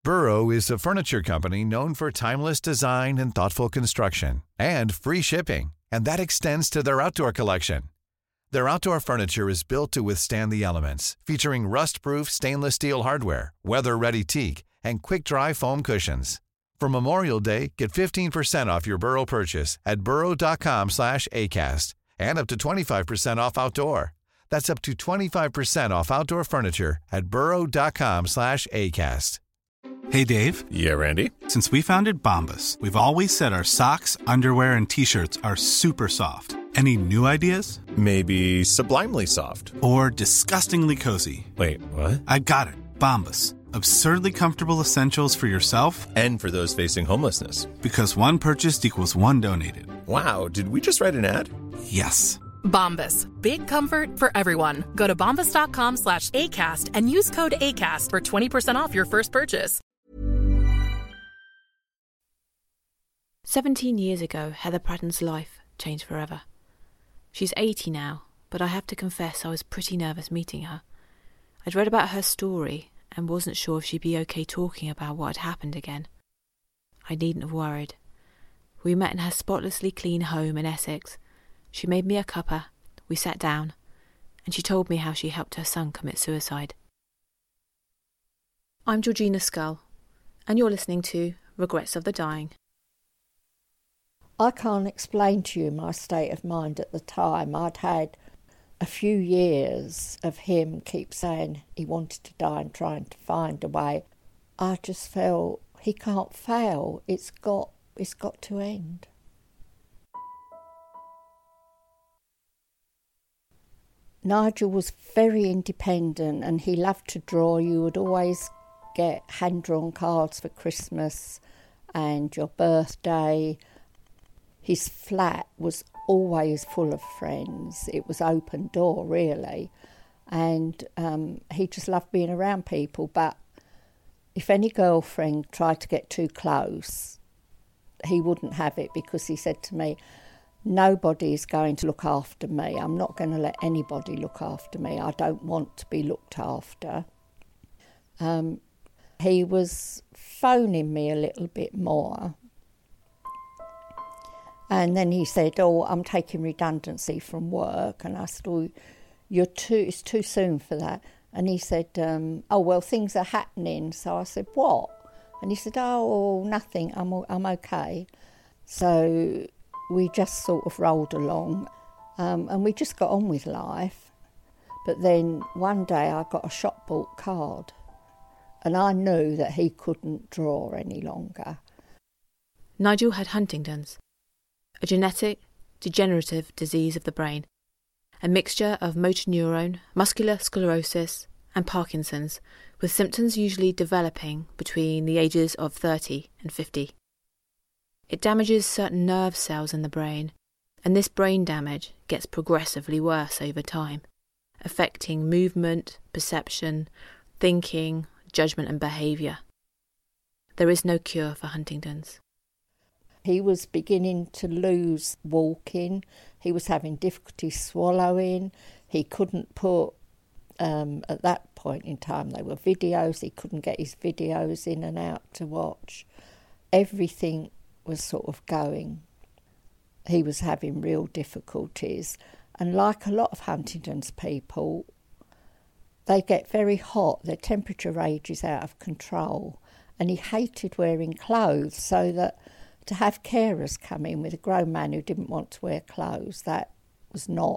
Burrow is a furniture company known for timeless design and thoughtful construction, and free shipping, and that extends to their outdoor collection. Their outdoor furniture is built to withstand the elements, featuring rust-proof stainless steel hardware, weather-ready teak, and quick-dry foam cushions. For Memorial Day, get 15% off your Burrow purchase at burrow.com/ACAST and up to 25% off outdoor. That's up to 25% off outdoor furniture at burrow.com/ACAST. Hey, Dave. Yeah, Randy. Since we founded Bombas, we've always said our socks, underwear, and T-shirts are super soft. Any new ideas? Maybe sublimely soft. Or disgustingly cozy. Wait, what? I got it. Bombas. Absurdly comfortable essentials for yourself and for those facing homelessness. Because one purchased equals one donated. Wow, did we just write an ad? Yes. Bombas. Big comfort for everyone. Go to bombas.com/ACAST and use code ACAST for 20% off your first purchase. 17 years ago, Heather Pratton's life changed forever. She's 80 now, but I have to confess I was pretty nervous meeting her. I'd read about her story and wasn't sure if she'd be okay talking about what had happened again. I needn't have worried. We met in her spotlessly clean home in Essex. She made me a cuppa, we sat down, and she told me how she helped her son commit suicide. I'm Georgina Scull, and you're listening to Regrets of the Dying. I can't explain to you my state of mind at the time. I'd had a few years of him keep saying he wanted to die and trying to find a way. I just felt he can't fail. It's got to end. Nigel was very independent and he loved to draw. You would always get hand-drawn cards for Christmas and your birthday. His flat was always full of friends. It was open door, really. And he just loved being around people. But if any girlfriend tried to get too close, he wouldn't have it because he said to me, "Nobody's going to look after me. I'm not going to let anybody look after me. I don't want to be looked after." He was phoning me a little bit more. And then he said, "Oh, I'm taking redundancy from work." And I said, "Oh, it's too soon for that." And he said, "Oh, well, things are happening." So I said, "What?" And he said, "Oh, nothing, I'm okay." So we just sort of rolled along and we just got on with life. But then one day I got a shop-bought card and I knew that he couldn't draw any longer. Nigel had Huntington's, a genetic, degenerative disease of the brain, a mixture of motor neuron, muscular sclerosis and Parkinson's, with symptoms usually developing between the ages of 30 and 50. It damages certain nerve cells in the brain, and this brain damage gets progressively worse over time, affecting movement, perception, thinking, judgment and behaviour. There is no cure for Huntington's. He was beginning to lose walking. He was having difficulty swallowing. He couldn't put, at that point in time, they were videos. He couldn't get his videos in and out to watch. Everything was sort of going. He was having real difficulties. And like a lot of Huntington's people, they get very hot. Their temperature rages out of control. And he hated wearing clothes, so that to have carers come in with a grown man who didn't want to wear clothes, that was not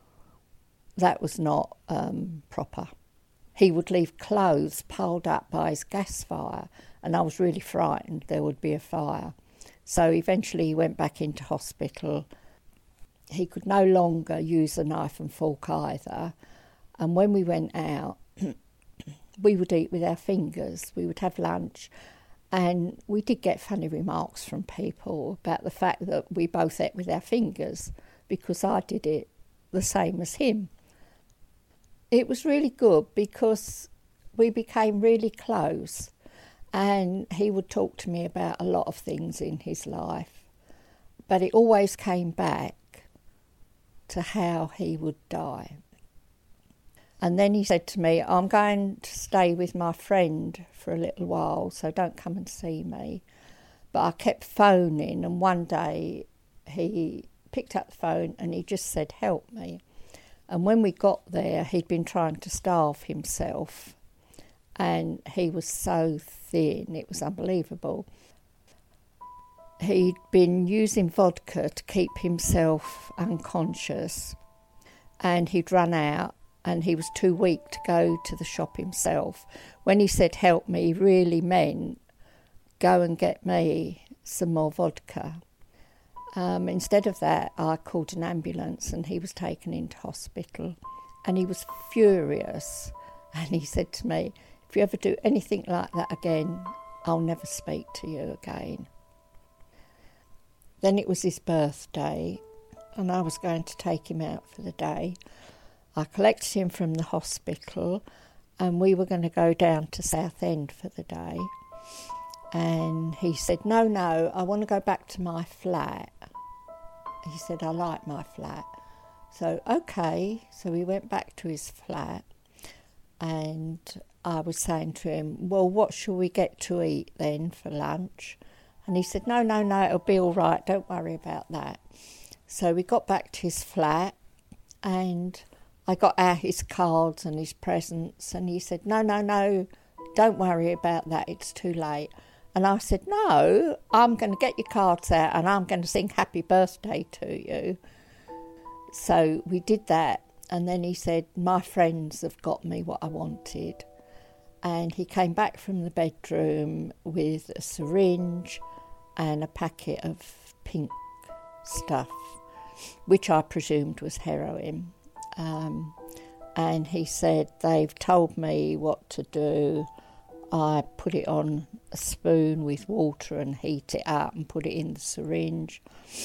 proper. He would leave clothes piled up by his gas fire, and I was really frightened there would be a fire. So eventually he went back into hospital. He could no longer use a knife and fork either, and when we went out, we would eat with our fingers. We would have lunch. And we did get funny remarks from people about the fact that we both ate with our fingers because I did it the same as him. It was really good because we became really close and he would talk to me about a lot of things in his life. But it always came back to how he would die. And then he said to me, I'm going to stay with my friend for a little while, so don't come and see me. But I kept phoning, and one day he picked up the phone and he just said, help me. And when we got there, he'd been trying to starve himself, and he was so thin, it was unbelievable. He'd been using vodka to keep himself unconscious, and he'd run out, and he was too weak to go to the shop himself. When he said help me, he really meant go and get me some more vodka. Instead of that, I called an ambulance and he was taken into hospital, and he was furious, and he said to me, if you ever do anything like that again, I'll never speak to you again. Then it was his birthday, and I was going to take him out for the day. I collected him from the hospital, and we were going to go down to Southend for the day. And he said, no, I want to go back to my flat. He said, I like my flat. So, okay. So we went back to his flat, and I was saying to him, well, what shall we get to eat then for lunch? And he said, no, it'll be all right. Don't worry about that. So we got back to his flat, and I got out his cards and his presents, and he said, no, don't worry about that, it's too late. And I said, no, I'm going to get your cards out and I'm going to sing happy birthday to you. So we did that, and then he said, my friends have got me what I wanted. And he came back from the bedroom with a syringe and a packet of pink stuff, which I presumed was heroin. And he said, they've told me what to do. I put it on a spoon with water and heat it up and put it in the syringe.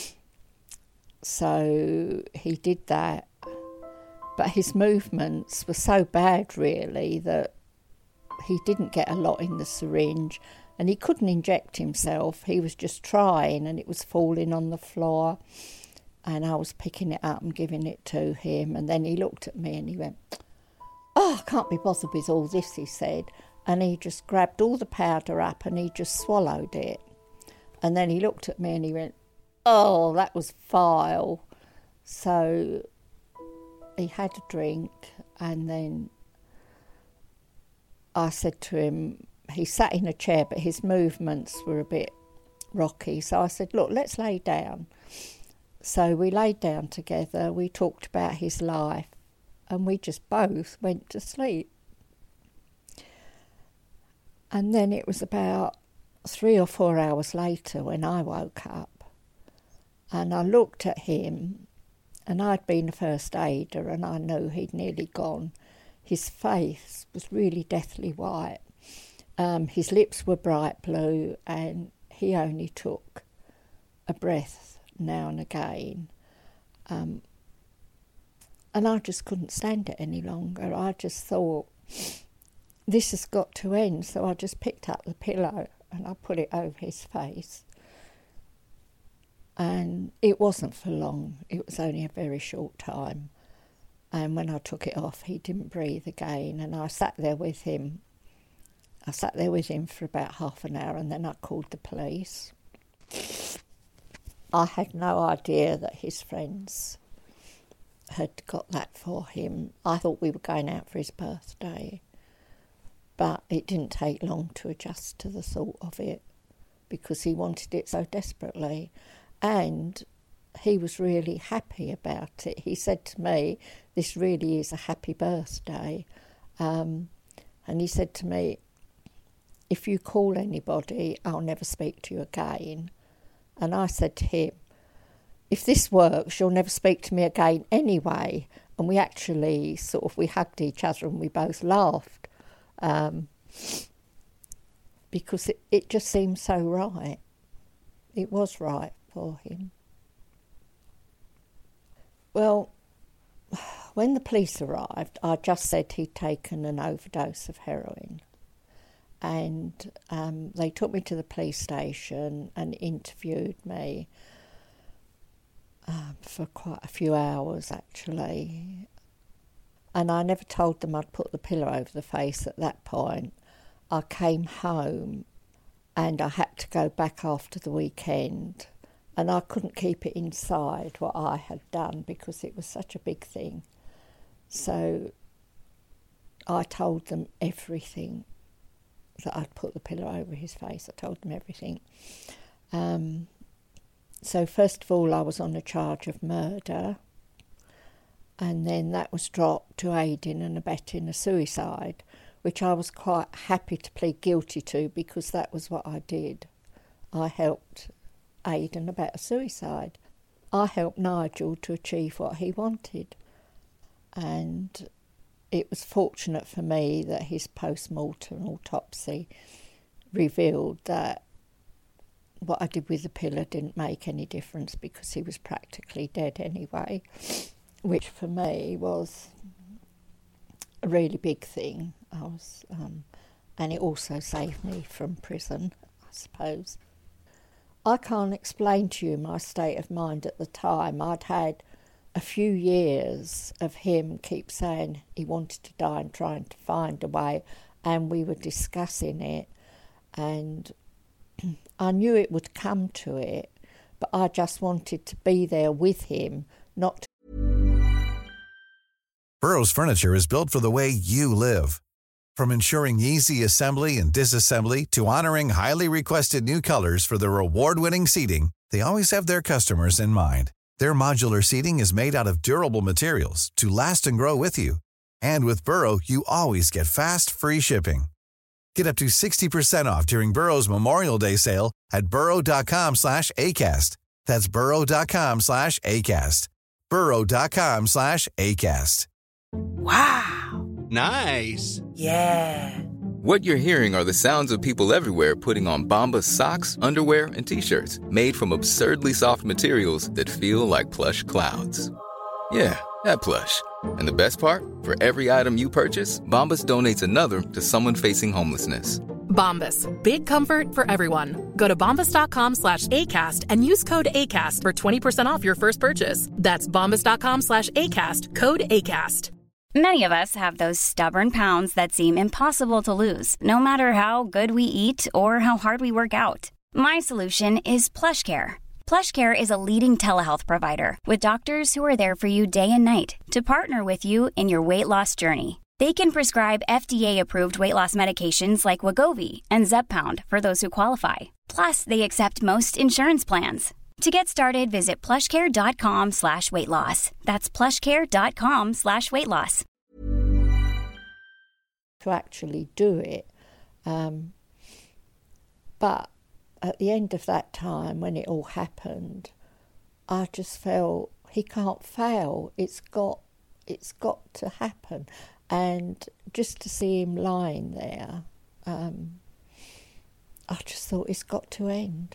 So he did that. But his movements were so bad, really, that he didn't get a lot in the syringe, and he couldn't inject himself. He was just trying, and it was falling on the floor. And I was picking it up and giving it to him. And then he looked at me and he went, oh, I can't be bothered with all this, he said. And he just grabbed all the powder up and he just swallowed it. And then he looked at me and he went, oh, that was vile. So he had a drink, and then I said to him, he sat in a chair, but his movements were a bit rocky. So I said, look, let's lay down. So we laid down together, we talked about his life, and we just both went to sleep. And then it was about 3 or 4 hours later when I woke up, and I looked at him, and I'd been a first aider and I knew he'd nearly gone. His face was really deathly white. His lips were bright blue, and he only took a breath now and again. And I just couldn't stand it any longer. I just thought, this has got to end. So I just picked up the pillow and I put it over his face. And it wasn't for long. It was only a very short time. And when I took it off, he didn't breathe again. And I sat there with him. I sat there with him for about half an hour, and then I called the police. I had no idea that his friends had got that for him. I thought we were going out for his birthday. But it didn't take long to adjust to the thought of it, because he wanted it so desperately. And he was really happy about it. He said to me, this really is a happy birthday. And he said to me, if you call anybody, I'll never speak to you again. And I said to him, if this works, you'll never speak to me again anyway. And we actually we hugged each other and we both laughed. Because it just seemed so right. It was right for him. Well, when the police arrived, I just said he'd taken an overdose of heroin. And they took me to the police station and interviewed me for quite a few hours, actually. And I never told them I'd put the pillow over the face at that point. I came home and I had to go back after the weekend, and I couldn't keep it inside what I had done because it was such a big thing. So I told them everything, that I'd put the pillow over his face. I told them everything. So first of all, I was on a charge of murder, and then that was dropped to aiding and abetting a suicide, which I was quite happy to plead guilty to because that was what I did. I helped aid and abet a suicide. I helped Nigel to achieve what he wanted. And it was fortunate for me that his post-mortem autopsy revealed that what I did with the pillow didn't make any difference because he was practically dead anyway, which for me was a really big thing. And it also saved me from prison, I suppose. I can't explain to you my state of mind at the time. I'd had a few years of him keep saying he wanted to die and trying to find a way, and we were discussing it, and I knew it would come to it, but I just wanted to be there with him, not to... Burrow's furniture is built for the way you live. From ensuring easy assembly and disassembly to honoring highly requested new colors for their award-winning seating, they always have their customers in mind. Their modular seating is made out of durable materials to last and grow with you. And with Burrow, you always get fast, free shipping. Get up to 60% off during Burrow's Memorial Day sale at burrow.com/ACAST. That's burrow.com/ACAST. burrow.com/ACAST. Wow. Nice. Yeah. What you're hearing are the sounds of people everywhere putting on Bombas socks, underwear, and T-shirts made from absurdly soft materials that feel like plush clouds. Yeah, that plush. And the best part? For every item you purchase, Bombas donates another to someone facing homelessness. Bombas. Big comfort for everyone. Go to bombas.com/ACAST and use code ACAST for 20% off your first purchase. That's bombas.com/ACAST. Code ACAST. Many of us have those stubborn pounds that seem impossible to lose, no matter how good we eat or how hard we work out. My solution is PlushCare. PlushCare is a leading telehealth provider with doctors who are there for you day and night to partner with you in your weight loss journey. They can prescribe FDA-approved weight loss medications like Wegovy and Zepbound for those who qualify. Plus, they accept most insurance plans. To get started, visit plushcare.com/weightloss. That's plushcare.com/weightloss. To actually do it. But at the end of that time, when it all happened, I just felt he can't fail. It's got to happen. And just to see him lying there, I just thought it's got to end.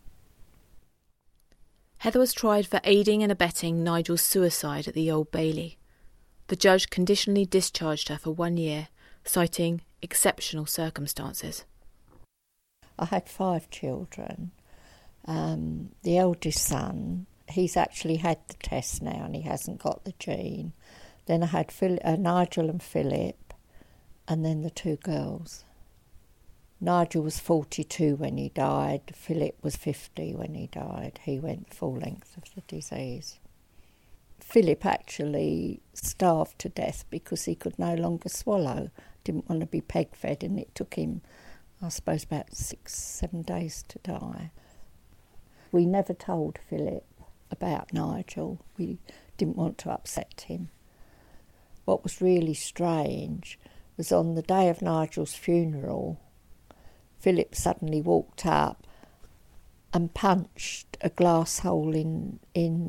Heather was tried for aiding and abetting Nigel's suicide at the Old Bailey. The judge conditionally discharged her for 1 year, citing exceptional circumstances. I had 5 children. The eldest son, he's actually had the test now and he hasn't got the gene. Then I had Nigel and Philip, and then the 2 girls. Nigel was 42 when he died. Philip was 50 when he died. He went the full length of the disease. Philip actually starved to death because he could no longer swallow. Didn't want to be peg-fed, and it took him, I suppose, about 6-7 days to die. We never told Philip about Nigel. We didn't want to upset him. What was really strange was on the day of Nigel's funeral, Philip suddenly walked up and punched a glass hole in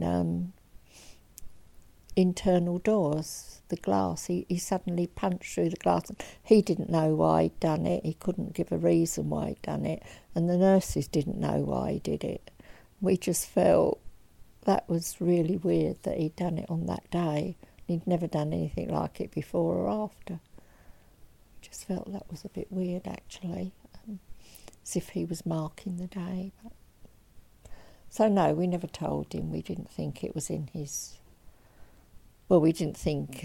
internal doors, the glass. He suddenly punched through the glass. He didn't know why he'd done it. He couldn't give a reason why he'd done it. And the nurses didn't know why he did it. We just felt that was really weird that he'd done it on that day. He'd never done anything like it before or after. Just felt that was a bit weird, actually. As if he was marking the day. So no, we never told him. We didn't think it was in his Well, we didn't think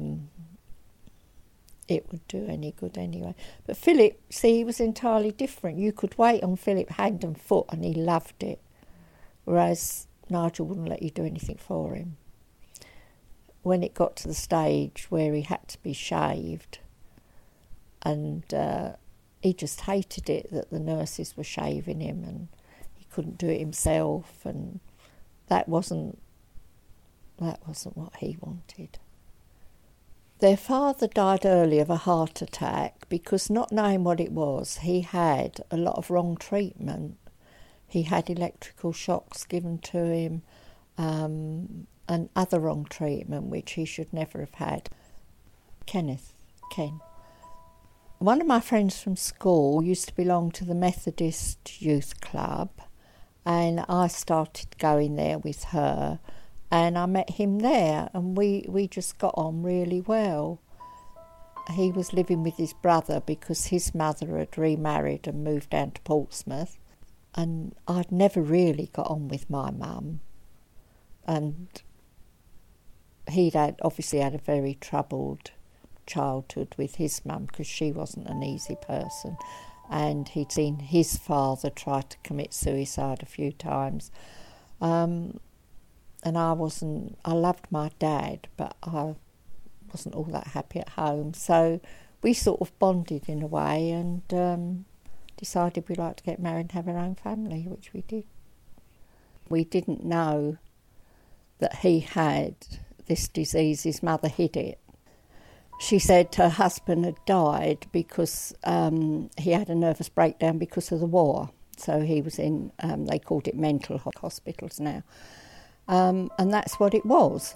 it would do any good anyway. But Philip, see, he was entirely different. You could wait on Philip hand and foot and he loved it, whereas Nigel wouldn't let you do anything for him. When it got to the stage where he had to be shaved, and he just hated it that the nurses were shaving him and he couldn't do it himself, and that wasn't what he wanted. Their father died early of a heart attack because, not knowing what it was, he had a lot of wrong treatment. He had electrical shocks given to him and other wrong treatment which he should never have had. Ken. One of my friends from school used to belong to the Methodist Youth Club, and I started going there with her. And I met him there, and we just got on really well. He was living with his brother because his mother had remarried and moved down to Portsmouth. And I'd never really got on with my mum. And he'd obviously had a very troubled childhood with his mum because she wasn't an easy person. And he'd seen his father try to commit suicide a few times. And I loved my dad, but I wasn't all that happy at home. So we sort of bonded in a way and decided we'd like to get married and have our own family, which we did. We didn't know that he had this disease. His mother hid it. She said her husband had died because he had a nervous breakdown because of the war. So he was in, they called it mental hospitals now. And that's what it was.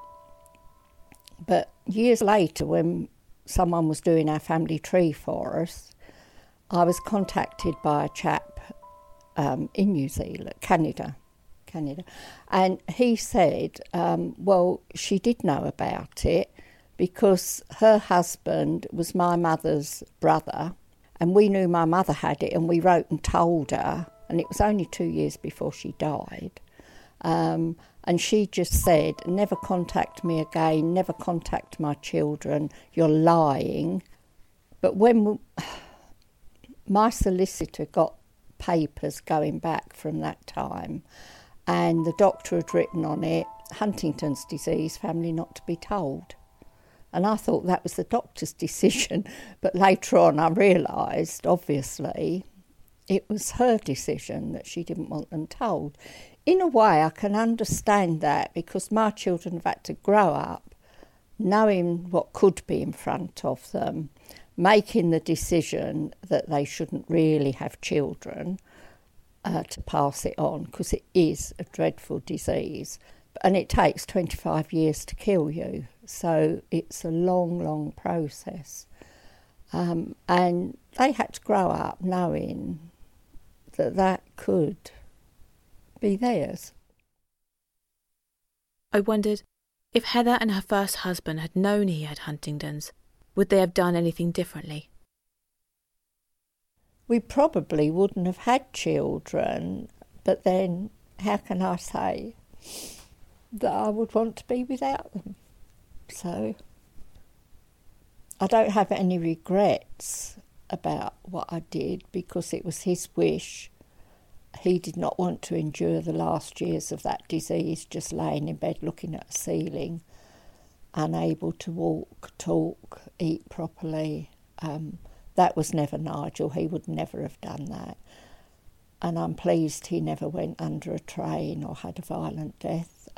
But years later, when someone was doing our family tree for us, I was contacted by a chap in New Zealand, Canada. And he said, well, she did know about it because her husband was my mother's brother, and we knew my mother had it, and we wrote and told her, and it was only 2 years before she died. And she just said, never contact me again, never contact my children, you're lying. But when my solicitor got papers going back from that time, and the doctor had written on it, Huntington's disease, family not to be told. And I thought that was the doctor's decision, but later on I realised, obviously, it was her decision that she didn't want them told. In a way, I can understand that because my children have had to grow up knowing what could be in front of them, making the decision that they shouldn't really have children to pass it on, because it is a dreadful disease. And it takes 25 years to kill you, so it's a long, long process. And they had to grow up knowing that that could be theirs. I wondered if Heather and her first husband had known he had Huntington's, would they have done anything differently? We probably wouldn't have had children, but then how can I say that I would want to be without them? So I don't have any regrets about what I did because it was his wish. He did not want to endure the last years of that disease, just laying in bed looking at a ceiling, unable to walk, talk, eat properly. That was never Nigel. He would never have done that. And I'm pleased he never went under a train or had a violent death.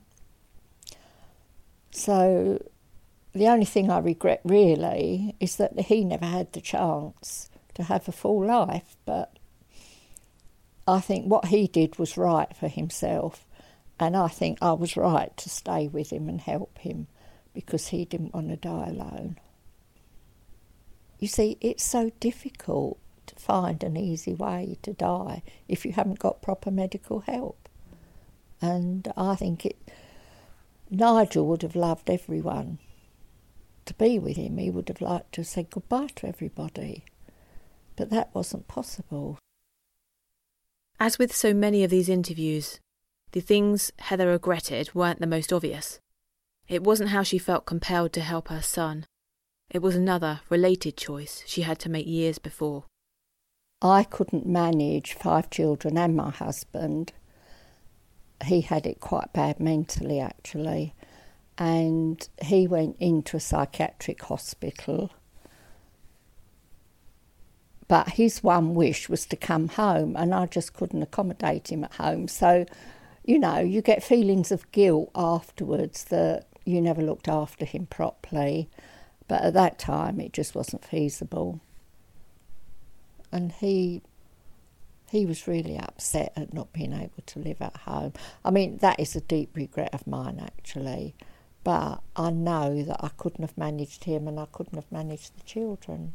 So the only thing I regret really is that he never had the chance to have a full life, but I think what he did was right for himself, and I think I was right to stay with him and help him because he didn't want to die alone. You see, it's so difficult to find an easy way to die if you haven't got proper medical help. And I think Nigel would have loved everyone to be with him. He would have liked to say goodbye to everybody, but that wasn't possible. As with so many of these interviews, the things Heather regretted weren't the most obvious. It wasn't how she felt compelled to help her son. It was another, related choice she had to make years before. I couldn't manage 5 children and my husband. He had it quite bad mentally, actually. And he went into a psychiatric hospital. But his one wish was to come home, and I just couldn't accommodate him at home. So, you get feelings of guilt afterwards that you never looked after him properly. But at that time, it just wasn't feasible. And he was really upset at not being able to live at home. I mean, that is a deep regret of mine, actually. But I know that I couldn't have managed him and I couldn't have managed the children.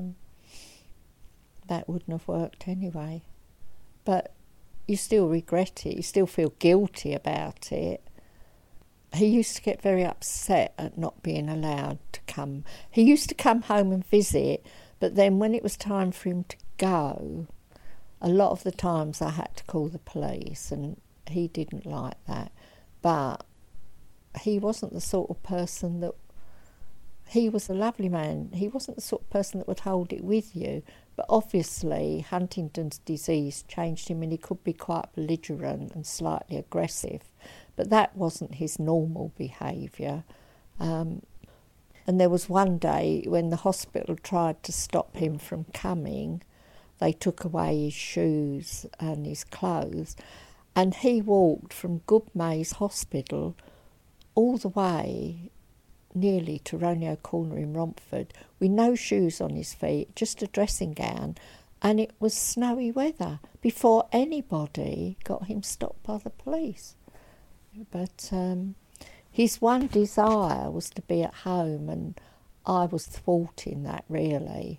That wouldn't have worked anyway. But you still regret it. You still feel guilty about it. He used to get very upset at not being allowed to come. He used to come home and visit, but then when it was time for him to go, a lot of the times I had to call the police, and he didn't like that. But he wasn't the sort of person that... He was a lovely man. He wasn't the sort of person that would hold it with you. But obviously, Huntington's disease changed him, and he could be quite belligerent and slightly aggressive. But that wasn't his normal behaviour. And there was one day when the hospital tried to stop him from coming. They took away his shoes and his clothes, and he walked from Goodmayes Hospital all the way nearly to Roneo Corner in Romford with no shoes on his feet, just a dressing gown, and it was snowy weather before anybody got him stopped by the police. But his one desire was to be at home, and I was thwarting that, really.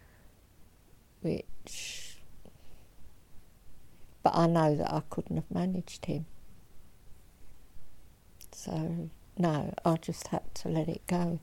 But I know that I couldn't have managed him. So, no, I just had to let it go.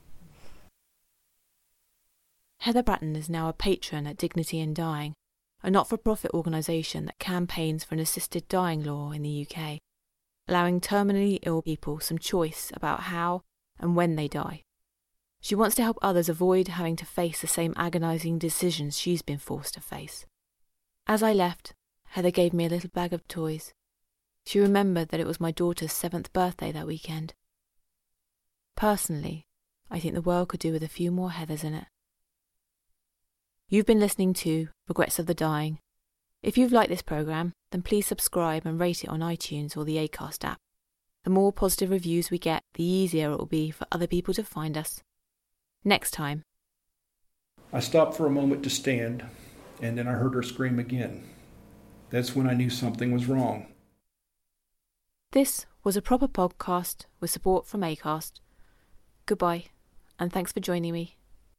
Heather Bratton is now a patron at Dignity in Dying, a not-for-profit organisation that campaigns for an assisted dying law in the UK, allowing terminally ill people some choice about how and when they die. She wants to help others avoid having to face the same agonising decisions she's been forced to face. As I left, Heather gave me a little bag of toys. She remembered that it was my daughter's 7th birthday that weekend. Personally, I think the world could do with a few more Heathers in it. You've been listening to Regrets of the Dying. If you've liked this programme, then please subscribe and rate it on iTunes or the Acast app. The more positive reviews we get, the easier it will be for other people to find us. Next time. I stopped for a moment to stand, and then I heard her scream again. That's when I knew something was wrong. This was a proper podcast with support from Acast. Goodbye, and thanks for joining me.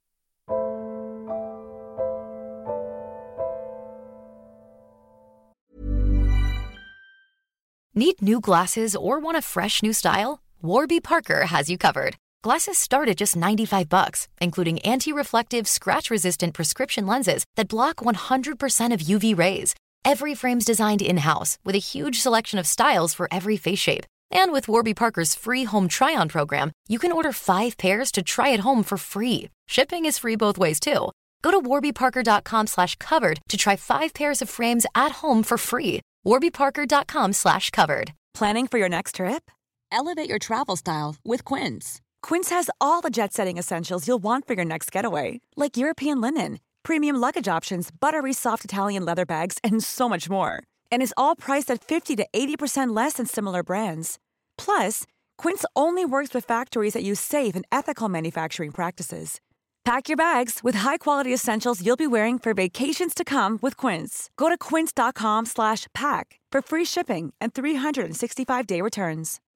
Need new glasses or want a fresh new style? Warby Parker has you covered. Glasses start at just $95, including anti-reflective, scratch-resistant prescription lenses that block 100% of UV rays. Every frame's designed in-house with a huge selection of styles for every face shape. And with Warby Parker's free home try-on program, you can order 5 pairs to try at home for free. Shipping is free both ways, too. Go to warbyparker.com/covered to try 5 pairs of frames at home for free. warbyparker.com/covered. Planning for your next trip? Elevate your travel style with Quince. Quince has all the jet-setting essentials you'll want for your next getaway, like European linen, premium luggage options, buttery soft Italian leather bags, and so much more. And is all priced at 50 to 80% less than similar brands. Plus, Quince only works with factories that use safe and ethical manufacturing practices. Pack your bags with high-quality essentials you'll be wearing for vacations to come with Quince. Go to quince.com/pack for free shipping and 365-day returns.